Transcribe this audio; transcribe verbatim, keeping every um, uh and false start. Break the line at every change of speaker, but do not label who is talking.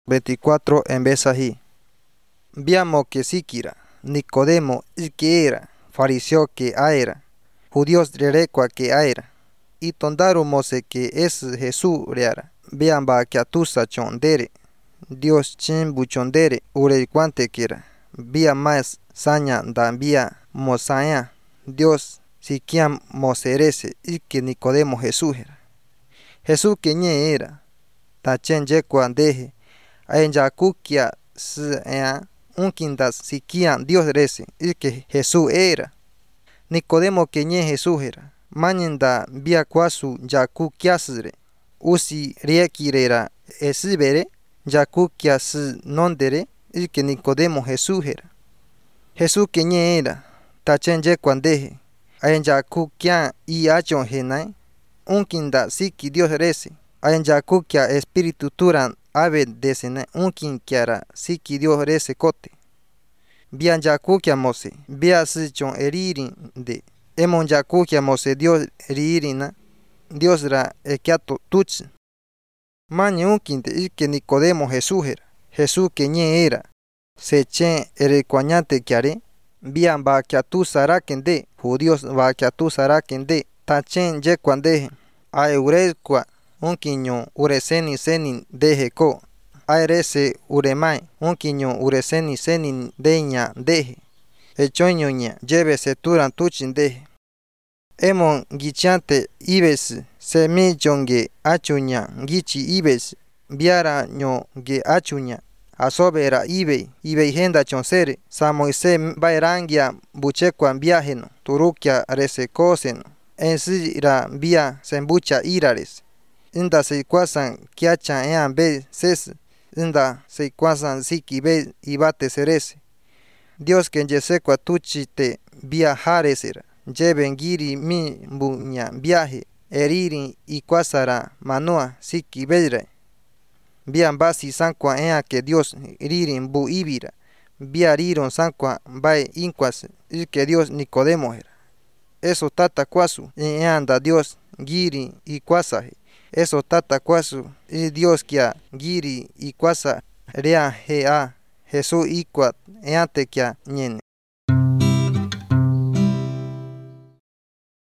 veinticuatro empieza así. Viamo que siquiera Nicodemo el que era, fariseo que era, judíos rerecua que era, y tondaro mose que es Jesús reara, vean ba que atusa chondere, Dios chin buchondere, ure cuante quiera, vía más saña da vía mosaya, Dios si quien moserese, y que Nicodemo Jesús era. Jesús que ñe era, ta chen yekua deje, a en yakukia se ea, un quintas si quien Dios rece, y que Jesús era. Nicodemo que ñe Jesús era, mañenda vía cuasu yakukiasre, usi riekirera esibere, yakukias nondere, y que Nicodemo Jesús era. Jesús que ñe era, ta chen yekua deje, a en yakukia y achon genai, un quinta si que Dios rece, a en yakukia espíritu turan ave desene un quinquiara si que Dios rece cote. Bian yakukia mose, bia si chon eririn de, emon yakukia mose Dios ririna, Dios ra ekiato tuch. Mañe un quinte y que Nicodemo Jesús era, Jesús que ñe era, se chen erecuañante kiare, bian ba que tu saraken de, judíos ba que tu saraken de, ta chen ye cuande, a euresqua, un quiño ureseni senin deje ko, a erese uremai, un quiño ureseni senin deña deje, el choño ña, lleve se turan tuchin deje. Emon gichante ibes, se mi jonge achuña, gichi ibes, biara ño ge achuña, asobera ibe, ibe genda chonsere, sa Moise bairangia buchequan viajeno, turukia resecoseno, en si ra via sembucha irares. Inda se cuasan kiacha ean be ses, inda se cuasan siki be ibate serese. Dios que yesekua tuchite via jaresera, lleven giri mi buña viaje, eririn y cuasara manua siki bedre. Bian basi sankwa ea que Dios ririn bu ibira, via riron sankwa bae inquas, y que Dios Nicodemo era. Eso tata cuasu, y anda Dios giri y cuasaje. Eso tata cuasu, y Dios kia giri y cuasa rea gea, Jesús iquat, eante kia ñene.